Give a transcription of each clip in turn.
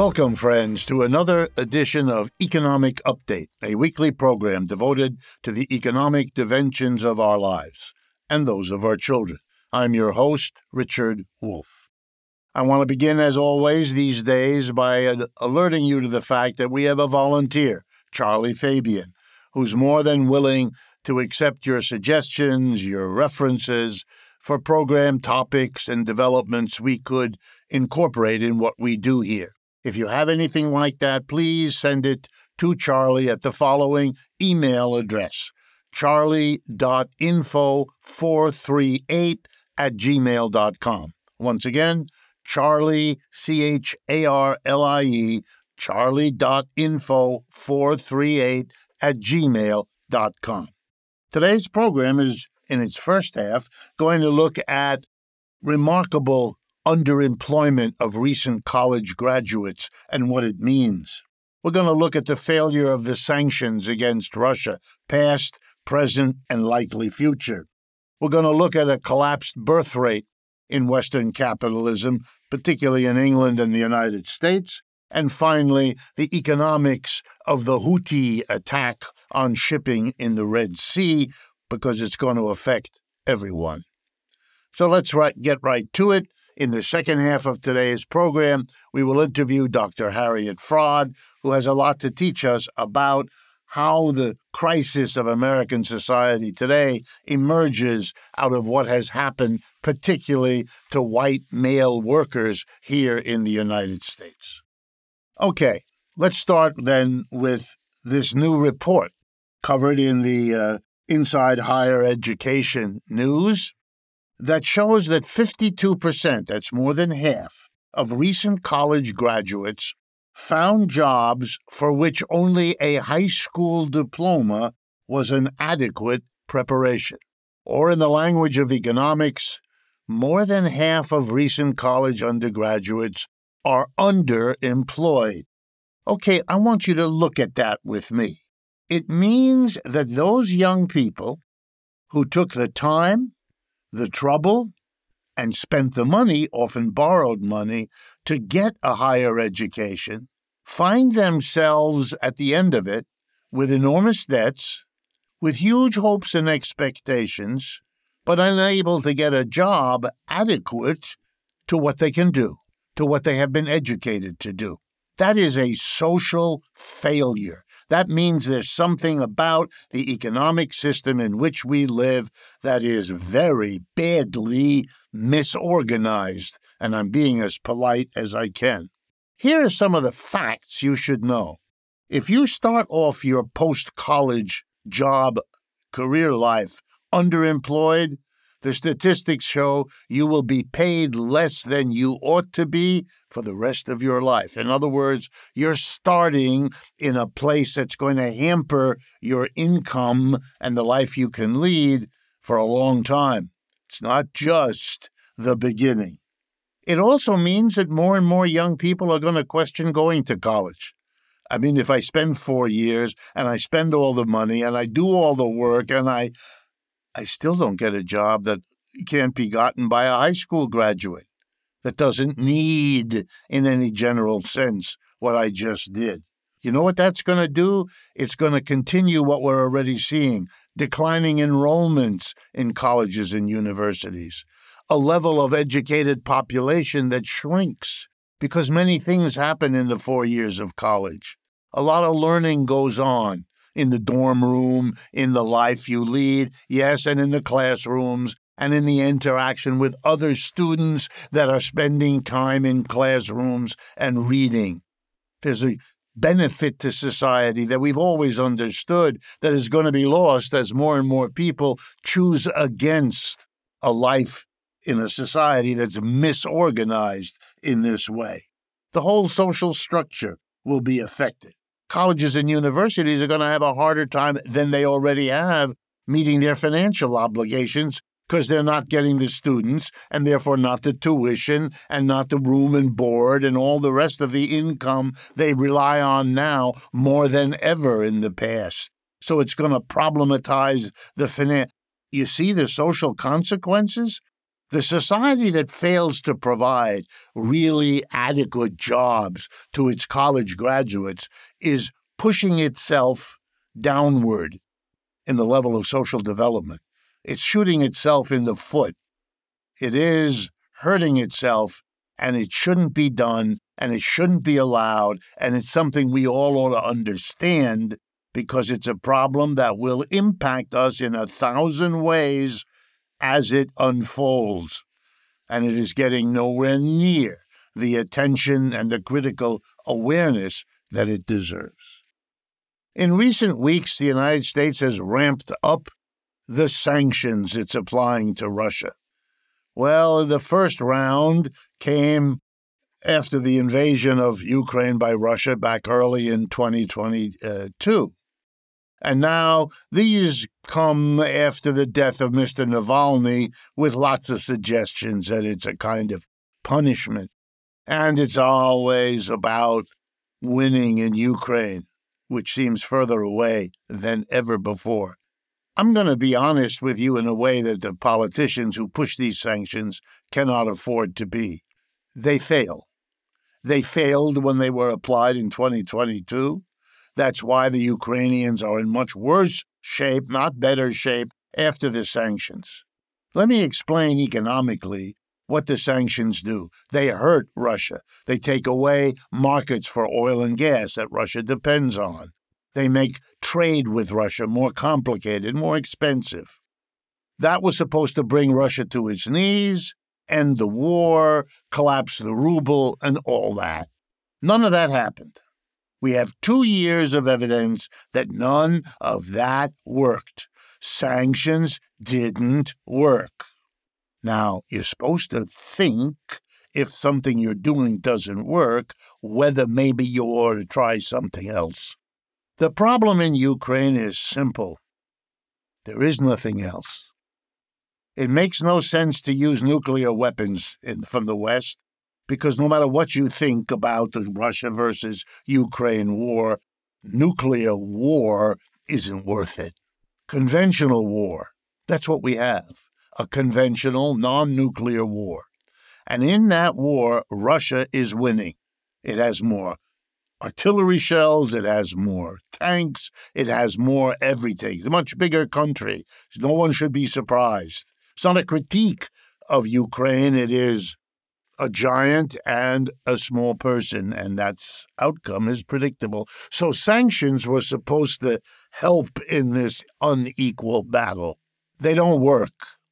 Welcome, friends, to another edition of Economic Update, a weekly program devoted to the economic dimensions of our lives and those of our children. I'm your host, Richard Wolff. I want to begin, as always, these days by alerting you to the fact that we have a volunteer, Charlie Fabian, who's more than willing to accept your suggestions, your references for program topics and developments we could incorporate in what we do here. If you have anything like that, please send it to Charlie at the following email address, charlie.info438@gmail.com. Once again, Charlie, Charlie, charlie.info438@gmail.com. Today's program is, in its first half, going to look at remarkable underemployment of recent college graduates and what it means. We're going to look at the failure of the sanctions against Russia, past, present, and likely future. We're going to look at a collapsed birth rate in Western capitalism, particularly in England and the United States. And finally, the economics of the Houthi attack on shipping in the Red Sea, because it's going to affect everyone. So let's get right to it. In the second half of today's program, we will interview Dr. Harriet Fraad, who has a lot to teach us about how the crisis of American society today emerges out of what has happened, particularly to white male workers here in the United States. Okay, let's start then with this new report covered in the Inside Higher Education news that shows that 52%, that's more than half, of recent college graduates found jobs for which only a high school diploma was an adequate preparation. Or in the language of economics, more than half of recent college undergraduates are underemployed. Okay, I want you to look at that with me. It means that those young people who took the time, the trouble, and spent the money, often borrowed money, to get a higher education, find themselves at the end of it with enormous debts, with huge hopes and expectations, but unable to get a job adequate to what they can do, to what they have been educated to do. That is a social failure. That means there's something about the economic system in which we live that is very badly misorganized, and I'm being as polite as I can. Here are some of the facts you should know. If you start off your post-college job career life underemployed, the statistics show you will be paid less than you ought to be for the rest of your life. In other words, you're starting in a place that's going to hamper your income and the life you can lead for a long time. It's not just the beginning. It also means that more and more young people are going to question going to college. I mean, if I spend 4 years and I spend all the money and I do all the work and I still don't get a job that can't be gotten by a high school graduate that doesn't need, in any general sense, what I just did. You know what that's going to do? It's going to continue what we're already seeing, declining enrollments in colleges and universities, a level of educated population that shrinks because many things happen in the 4 years of college. A lot of learning goes on. In the dorm room, in the life you lead, yes, and in the classrooms, and in the interaction with other students that are spending time in classrooms and reading. There's a benefit to society that we've always understood that is going to be lost as more and more people choose against a life in a society that's misorganized in this way. The whole social structure will be affected. Colleges and universities are going to have a harder time than they already have meeting their financial obligations because they're not getting the students and therefore not the tuition and not the room and board and all the rest of the income they rely on now more than ever in the past. So it's going to problematize the finance. You see the social consequences? The society that fails to provide really adequate jobs to its college graduates is pushing itself downward in the level of social development. It's shooting itself in the foot. It is hurting itself, and it shouldn't be done, and it shouldn't be allowed, and it's something we all ought to understand because it's a problem that will impact us in 1,000 ways as it unfolds. And it is getting nowhere near the attention and the critical awareness that it deserves. In recent weeks, the United States has ramped up the sanctions it's applying to Russia. Well, the first round came after the invasion of Ukraine by Russia back early in 2022. And now these come after the death of Mr. Navalny with lots of suggestions that it's a kind of punishment. And it's always about winning in Ukraine, which seems further away than ever before. I'm going to be honest with you in a way that the politicians who push these sanctions cannot afford to be. They fail. They failed when they were applied in 2022. That's why the Ukrainians are in much worse shape, not better shape, after the sanctions. Let me explain economically what the sanctions do. They hurt Russia. They take away markets for oil and gas that Russia depends on. They make trade with Russia more complicated, more expensive. That was supposed to bring Russia to its knees, end the war, collapse the ruble, and all that. None of that happened. We have 2 years of evidence that none of that worked. Sanctions didn't work. Now, you're supposed to think if something you're doing doesn't work, whether maybe you ought to try something else. The problem in Ukraine is simple. There is nothing else. It makes no sense to use nuclear weapons from the West, because no matter what you think about the Russia versus Ukraine war, nuclear war isn't worth it. Conventional war, that's what we have, a conventional, non-nuclear war. And in that war, Russia is winning. It has more artillery shells, it has more tanks, it has more everything. It's a much bigger country. No one should be surprised. It's not a critique of Ukraine, it is a giant and a small person, and that outcome is predictable. So sanctions were supposed to help in this unequal battle. They don't work.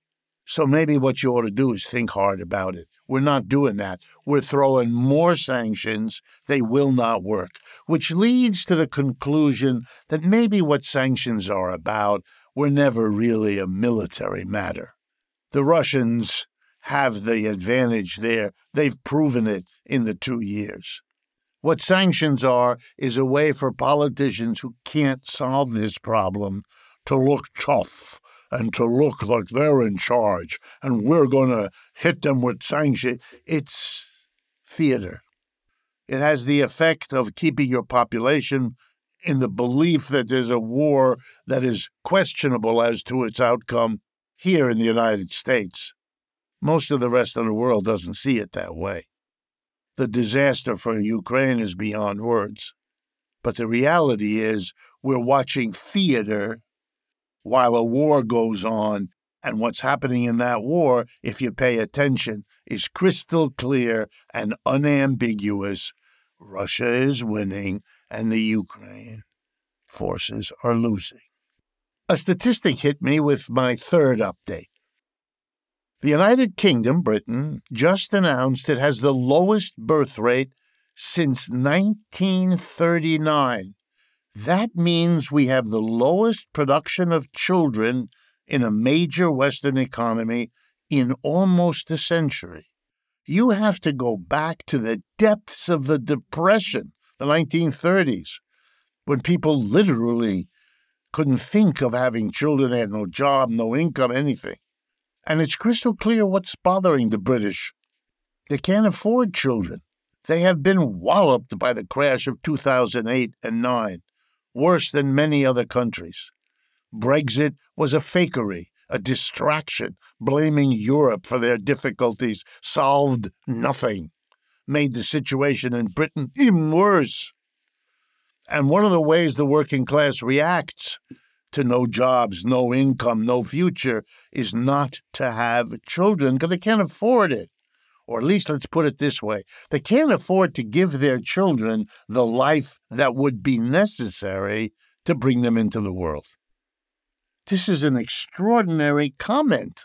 So maybe what you ought to do is think hard about it. We're not doing that. We're throwing more sanctions. They will not work, which leads to the conclusion that maybe what sanctions are about were never really a military matter. The Russians have the advantage there. They've proven it in the 2 years. What sanctions are is a way for politicians who can't solve this problem to look tough and to look like they're in charge, and we're going to hit them with sanctions. It's theater. It has the effect of keeping your population in the belief that there's a war that is questionable as to its outcome here in the United States. Most of the rest of the world doesn't see it that way. The disaster for Ukraine is beyond words. But the reality is we're watching theater while a war goes on, and what's happening in that war, if you pay attention, is crystal clear and unambiguous. Russia is winning, and the Ukraine forces are losing. A statistic hit me with my third update. The United Kingdom, Britain, just announced it has the lowest birth rate since 1939. That means we have the lowest production of children in a major Western economy in almost a century. You have to go back to the depths of the Depression, the 1930s, when people literally couldn't think of having children. They had no job, no income, anything. And it's crystal clear what's bothering the British. They can't afford children. They have been walloped by the crash of 2008 and 9, worse than many other countries. Brexit was a fakery, a distraction. Blaming Europe for their difficulties solved nothing, made the situation in Britain even worse. And one of the ways the working class reacts to no jobs, no income, no future is not to have children because they can't afford it. Or at least let's put it this way. They can't afford to give their children the life that would be necessary to bring them into the world. This is an extraordinary comment.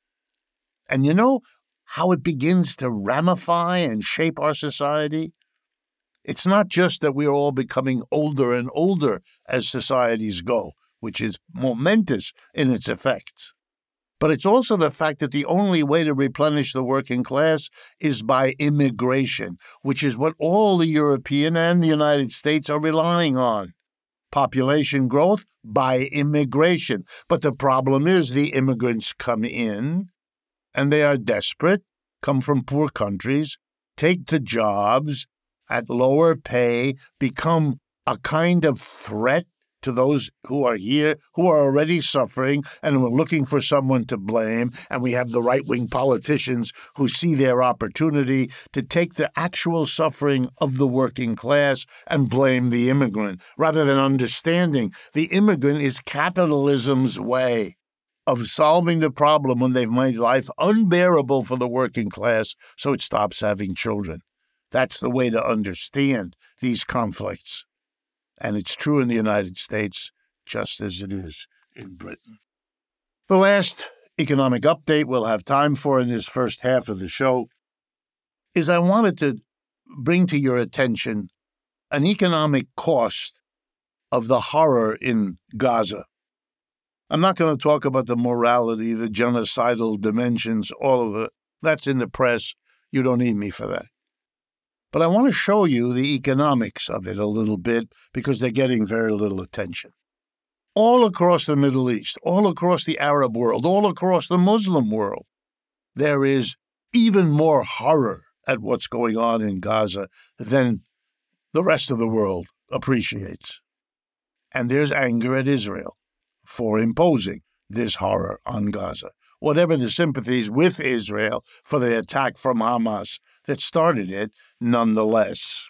And you know how it begins to ramify and shape our society? It's not just that we're all becoming older and older as societies go, which is momentous in its effects. But it's also the fact that the only way to replenish the working class is by immigration, which is what all the European and the United States are relying on. Population growth by immigration. But the problem is the immigrants come in, and they are desperate, come from poor countries, take the jobs at lower pay, become a kind of threat to those who are here, who are already suffering, and we're looking for someone to blame. And we have the right-wing politicians who see their opportunity to take the actual suffering of the working class and blame the immigrant, rather than understanding the immigrant is capitalism's way of solving the problem when they've made life unbearable for the working class, so it stops having children. That's the way to understand these conflicts. And it's true in the United States, just as it is in Britain. The last economic update we'll have time for in this first half of the show is I wanted to bring to your attention an economic cost of the horror in Gaza. I'm not going to talk about the morality, the genocidal dimensions, all of it. That's in the press. You don't need me for that. But I want to show you the economics of it a little bit because they're getting very little attention. All across the Middle East, all across the Arab world, all across the Muslim world, there is even more horror at what's going on in Gaza than the rest of the world appreciates. And there's anger at Israel for imposing this horror on Gaza. Whatever the sympathies with Israel for the attack from Hamas that started it, nonetheless,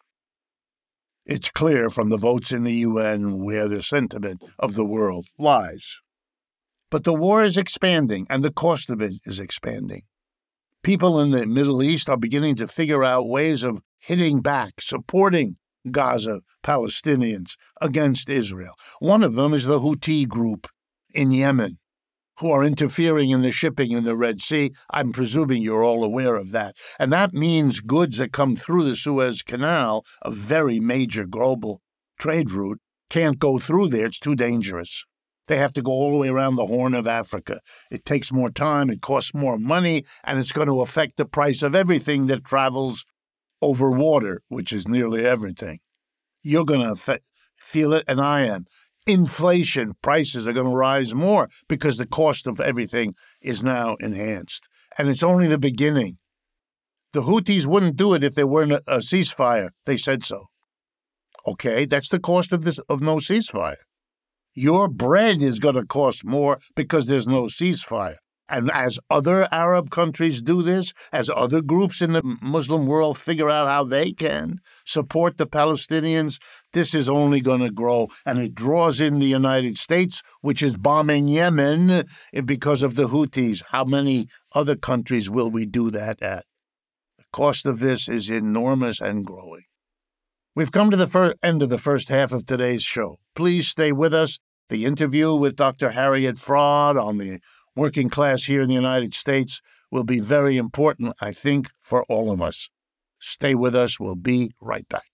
it's clear from the votes in the UN where the sentiment of the world lies. But the war is expanding, and the cost of it is expanding. People in the Middle East are beginning to figure out ways of hitting back, supporting Gaza Palestinians against Israel. One of them is the Houthi group in Yemen, who are interfering in the shipping in the Red Sea. I'm presuming you're all aware of that. And that means goods that come through the Suez Canal, a very major global trade route, can't go through there. It's too dangerous. They have to go all the way around the Horn of Africa. It takes more time, it costs more money, and it's going to affect the price of everything that travels over water, which is nearly everything. You're going to feel it, and I am. Inflation, prices are going to rise more because the cost of everything is now enhanced. And it's only the beginning. The Houthis wouldn't do it if there weren't a ceasefire. They said so. Okay, that's the cost of no ceasefire. Your bread is going to cost more because there's no ceasefire. And as other Arab countries do this, as other groups in the Muslim world figure out how they can support the Palestinians, this is only going to grow. And it draws in the United States, which is bombing Yemen because of the Houthis. How many other countries will we do that at? The cost of this is enormous and growing. We've come to the end of the first half of today's show. Please stay with us. The interview with Dr. Harriet Fraad on the working class here in the United States will be very important, I think, for all of us. Stay with us. We'll be right back.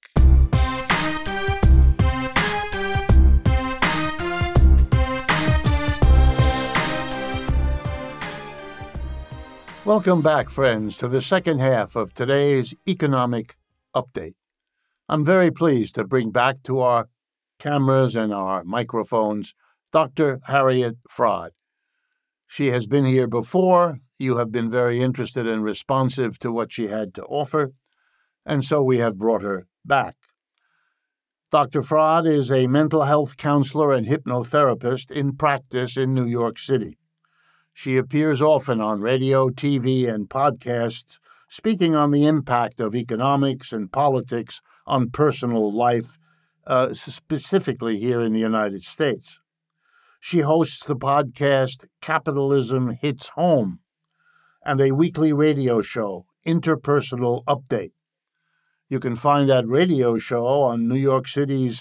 Welcome back, friends, to the second half of today's economic update. I'm very pleased to bring back to our cameras and our microphones Dr. Harriet Fraad. She has been here before. You have been very interested and responsive to what she had to offer, and so we have brought her back. Dr. Fraad is a mental health counselor and hypnotherapist in practice in New York City. She appears often on radio, TV, and podcasts, speaking on the impact of economics and politics on personal life, specifically here in the United States. She hosts the podcast Capitalism Hits Home and a weekly radio show, Interpersonal Update. You can find that radio show on New York City's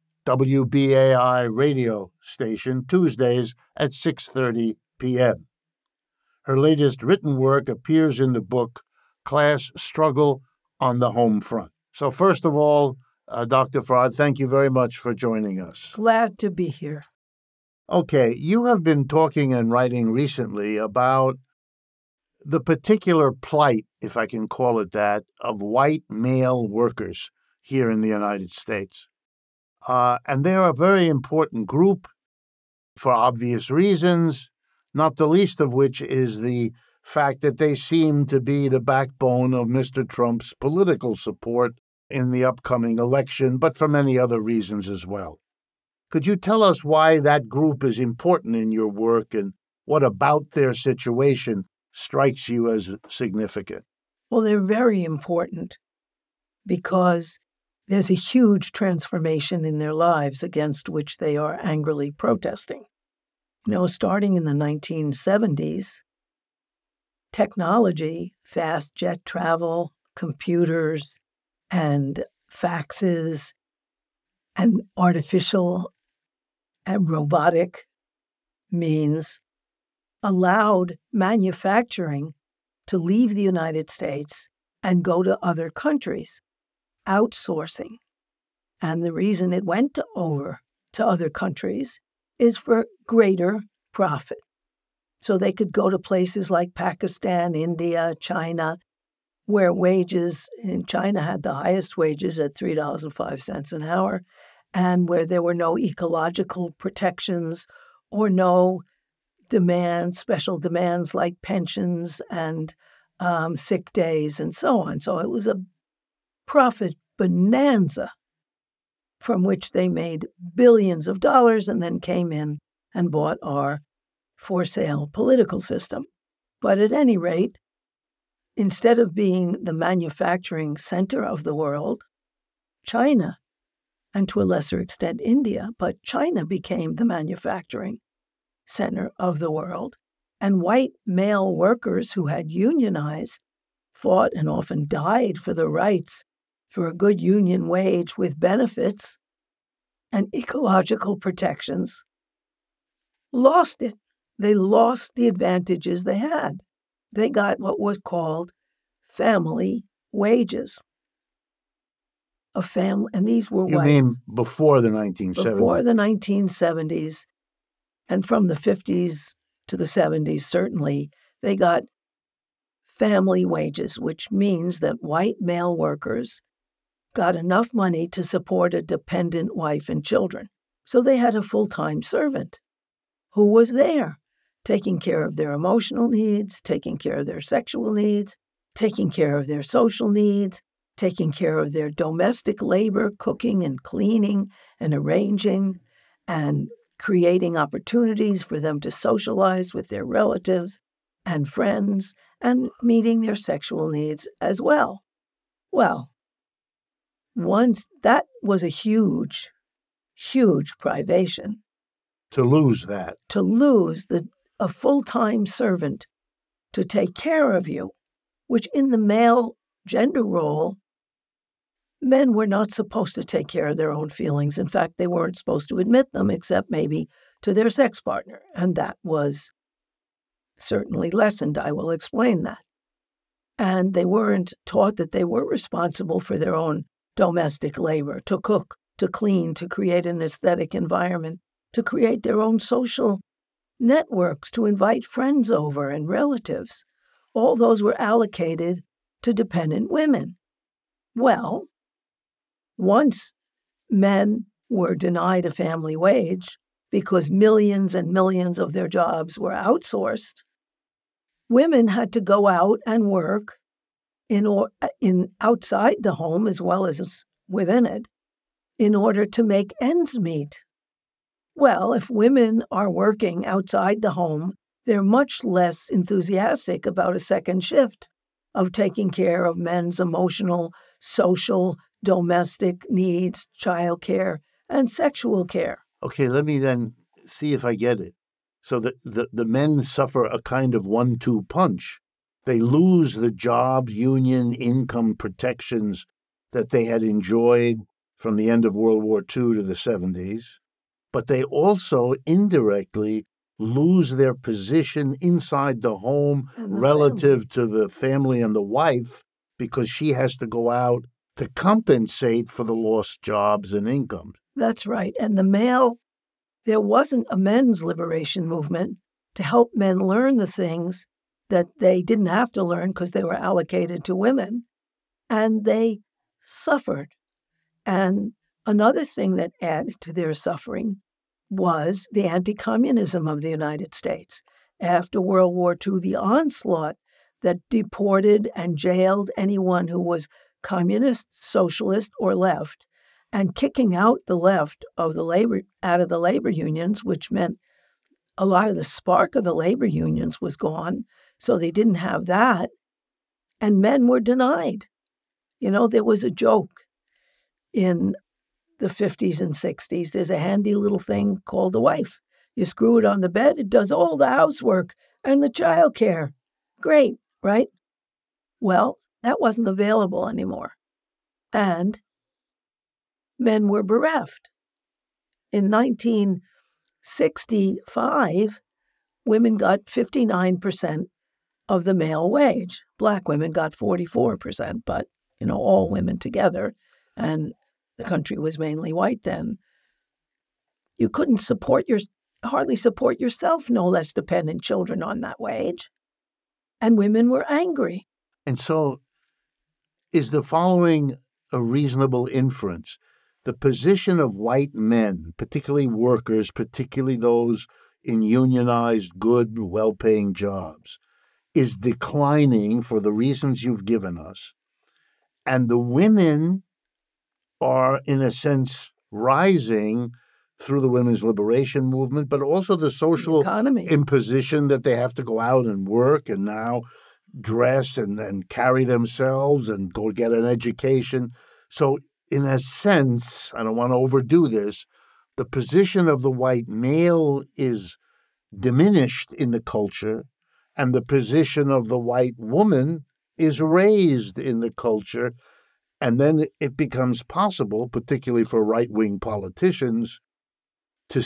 WBAI radio station Tuesdays at 6:30 p.m. Her latest written work appears in the book Class Struggle on the Home Front. So first of all, Dr. Fraad, thank you very much for joining us. Glad to be here. Okay, you have been talking and writing recently about the particular plight, if I can call it that, of white male workers here in the United States. And they're a very important group for obvious reasons, not the least of which is the fact that they seem to be the backbone of Mr. Trump's political support in the upcoming election, but for many other reasons as well. Could you tell us why that group is important in your work and what about their situation strikes you as significant? Well, they're very important because there's a huge transformation in their lives against which they are angrily protesting. Starting in the 1970s, technology, fast jet travel, computers, and faxes, and artificial and robotic means allowed manufacturing to leave the United States and go to other countries, outsourcing. And the reason it went over to other countries is for greater profit. So they could go to places like Pakistan, India, China, where wages in China had the highest wages at $3.05 an hour, and where there were no ecological protections or no special demands like pensions and sick days and so on. So it was a profit bonanza from which they made billions of dollars and then came in and bought our for-sale political system. But at any rate, instead of being the manufacturing center of the world, China, and to a lesser extent India, but China became the manufacturing center of the world. And white male workers who had unionized fought and often died for the rights for a good union wage with benefits and ecological protections, lost it. They lost the advantages they had. They got what was called family wages. And these were whites. You mean before the 1970s? Before the 1970s, and from the 50s to the 70s, certainly, they got family wages, which means that white male workers got enough money to support a dependent wife and children. So they had a full-time servant who was there, taking care of their emotional needs, taking care of their sexual needs, taking care of their social needs, taking care of their domestic labor, cooking and cleaning and arranging and creating opportunities for them to socialize with their relatives and friends and meeting their sexual needs as well. Well, once that was a huge, huge privation. To lose that. To lose a full-time servant to take care of you, which in the male gender role, men were not supposed to take care of their own feelings. In fact, they weren't supposed to admit them except maybe to their sex partner. And that was certainly lessened. I will explain that. And they weren't taught that they were responsible for their own domestic labor, to cook, to clean, to create an aesthetic environment, to create their own social networks, to invite friends over and relatives. All those were allocated to dependent women. Well, once men were denied a family wage because millions and millions of their jobs were outsourced, women had to go out and work in outside the home as well as within it in order to make ends meet. Well, if women are working outside the home, they're much less enthusiastic about a second shift of taking care of men's emotional, social, domestic needs, childcare, and sexual care. Okay, let me then see if I get it. So the men suffer a kind of 1-2 punch. They lose the job, union, income protections that they had enjoyed from the end of World War II to the 70s, but they also indirectly lose their position inside the home relative to the family and the wife, because she has to go out to compensate for the lost jobs and incomes. That's right. And there wasn't a men's liberation movement to help men learn the things that they didn't have to learn because they were allocated to women, and they suffered. And another thing that added to their suffering was the anti-communism of the United States. After World War II, the onslaught that deported and jailed anyone who was communist, socialist, or left, and kicking out the left out of the labor unions, which meant a lot of the spark of the labor unions was gone, so they didn't have that, and men were denied. There was a joke in the 50s and 60s. There's a handy little thing called a wife. You screw it on the bed, it does all the housework and the childcare. Great, right? Well, that wasn't available anymore. And men were bereft. In 1965, women got 59% of the male wage. Black women got 44%, but, all women together, and the country was mainly white then. You couldn't hardly support yourself, no less dependent children on that wage. And women were angry. And so is the following a reasonable inference? The position of white men, particularly workers, particularly those in unionized, good, well-paying jobs, is declining for the reasons you've given us. And the women are, in a sense, rising through the women's liberation movement, but also the social imposition that they have to go out and work and now dress and carry themselves and go get an education. So in a sense, I don't want to overdo this, the position of the white male is diminished in the culture, and the position of the white woman is raised in the culture. And then it becomes possible, particularly for right-wing politicians, to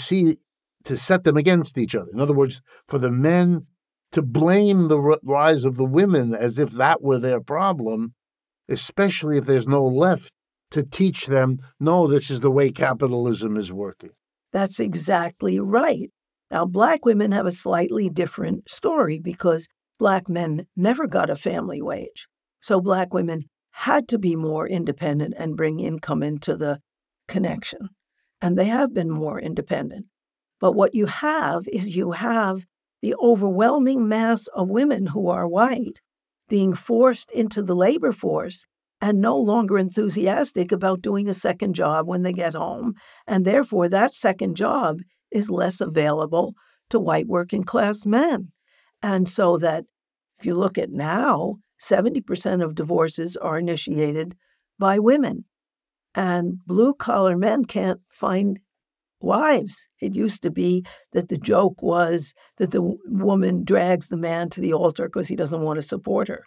set them against each other. In other words, for the men to blame the rise of the women as if that were their problem, especially if there's no left to teach them, no, this is the way capitalism is working. That's exactly right. Now, Black women have a slightly different story because Black men never got a family wage. So Black women had to be more independent and bring income into the connection. And they have been more independent. But what you have is the overwhelming mass of women who are white being forced into the labor force and no longer enthusiastic about doing a second job when they get home. And therefore, that second job is less available to white working class men. And so that if you look at now, 70% of divorces are initiated by women. And blue-collar men can't find wives. It used to be that the joke was that the woman drags the man to the altar because he doesn't want to support her.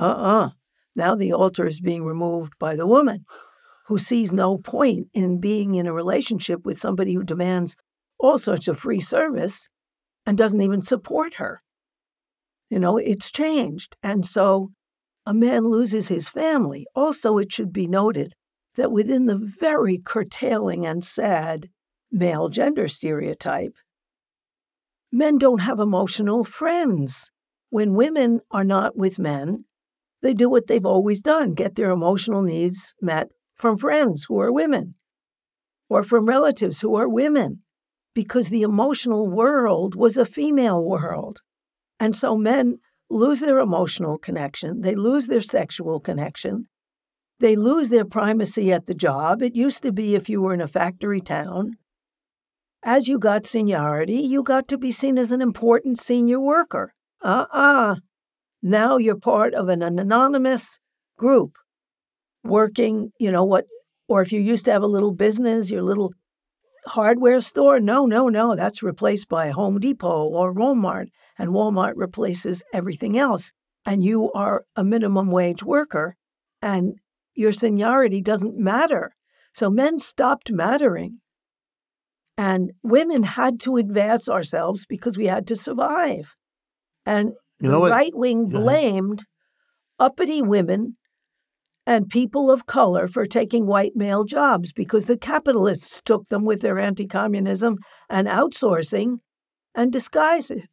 Now the altar is being removed by the woman, who sees no point in being in a relationship with somebody who demands all sorts of free service and doesn't even support her. It's changed. And so a man loses his family. Also, it should be noted that within the very curtailing and sad male gender stereotype, men don't have emotional friends. When women are not with men, they do what they've always done, get their emotional needs met from friends who are women or from relatives who are women, because the emotional world was a female world. And so men lose their emotional connection. They lose their sexual connection. They lose their primacy at the job. It used to be if you were in a factory town as you got seniority, you got to be seen as an important senior worker. Now you're part of an anonymous group working, or if you used to have a little business, your little hardware store, no, that's replaced by Home Depot or Walmart, and Walmart replaces everything else. And you are a minimum wage worker, and your seniority doesn't matter. So men stopped mattering. And women had to advance ourselves because we had to survive. And the right wing blamed uppity women and people of color for taking white male jobs because the capitalists took them with their anti-communism and outsourcing and disguised it.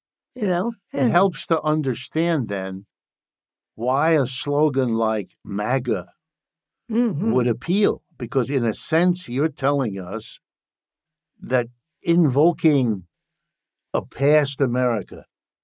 It helps to understand then why a slogan like MAGA would appeal, because in a sense you're telling us that invoking a past America,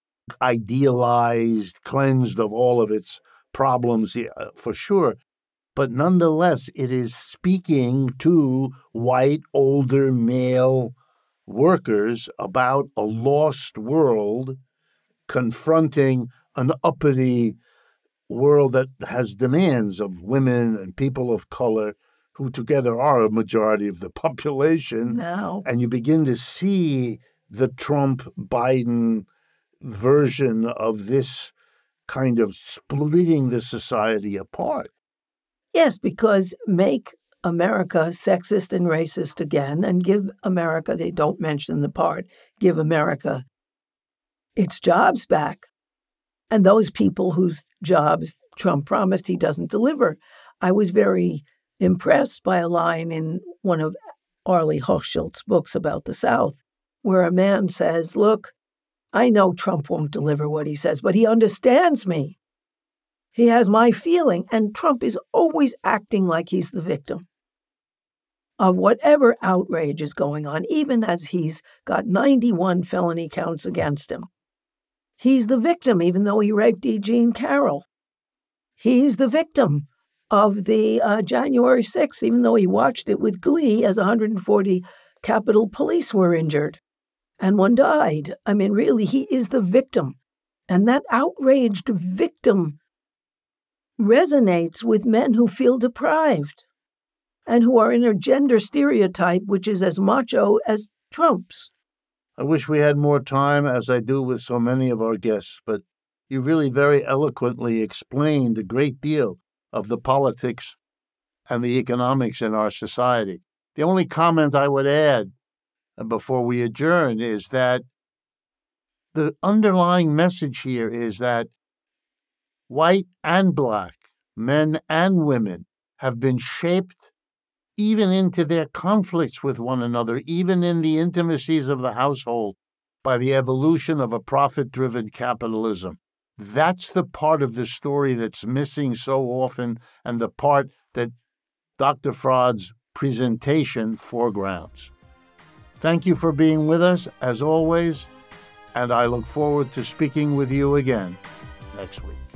idealized, cleansed of all of its problems, for sure, but nonetheless it is speaking to white, older male workers about a lost world confronting an uppity world that has demands of women and people of color who together are a majority of the population. Now. And you begin to see the Trump-Biden version of this kind of splitting the society apart. Yes, because make America sexist and racist again and give America, they don't mention the part, give America its jobs back. And those people whose jobs Trump promised he doesn't deliver. I was very impressed by a line in one of Arlie Hochschild's books about the South, where a man says, look, I know Trump won't deliver what he says, but he understands me. He has my feeling, and Trump is always acting like he's the victim of whatever outrage is going on, even as he's got 91 felony counts against him. He's the victim, even though he raped E. Jean Carroll. He's the victim of the January 6th, even though he watched it with glee as 140 Capitol Police were injured and one died. I mean, really, he is the victim. And that outraged victim resonates with men who feel deprived and who are in a gender stereotype which is as macho as Trump's. I wish we had more time, as I do with so many of our guests, but you really very eloquently explained a great deal of the politics and the economics in our society. The only comment I would add before we adjourn is that the underlying message here is that white and black, men and women, have been shaped even into their conflicts with one another, even in the intimacies of the household, by the evolution of a profit-driven capitalism. That's the part of the story that's missing so often, and the part that Dr. Fraad's presentation foregrounds. Thank you for being with us, as always, and I look forward to speaking with you again next week.